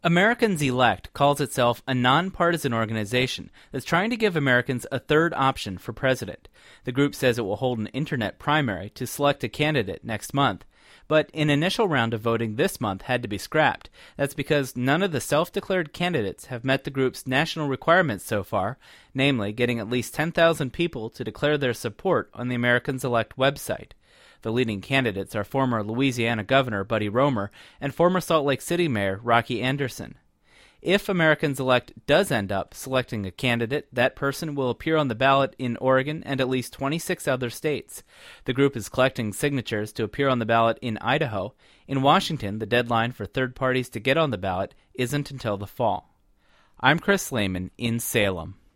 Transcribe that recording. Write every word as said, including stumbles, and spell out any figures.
Americans Elect calls itself a nonpartisan organization that's trying to give Americans a third option for president. The group says it will hold an internet primary to select a candidate next month. But an initial round of voting this month had to be scrapped. That's because none of the self-declared candidates have met the group's national requirements so far, namely getting at least ten thousand people to declare their support on the Americans Elect website. The leading candidates are former Louisiana Governor Buddy Roemer and former Salt Lake City Mayor Rocky Anderson. If Americans Elect does end up selecting a candidate, that person will appear on the ballot in Oregon and at least twenty-six other states. The group is collecting signatures to appear on the ballot in Idaho. In Washington, the deadline for third parties to get on the ballot isn't until the fall. I'm Chris Lehman in Salem.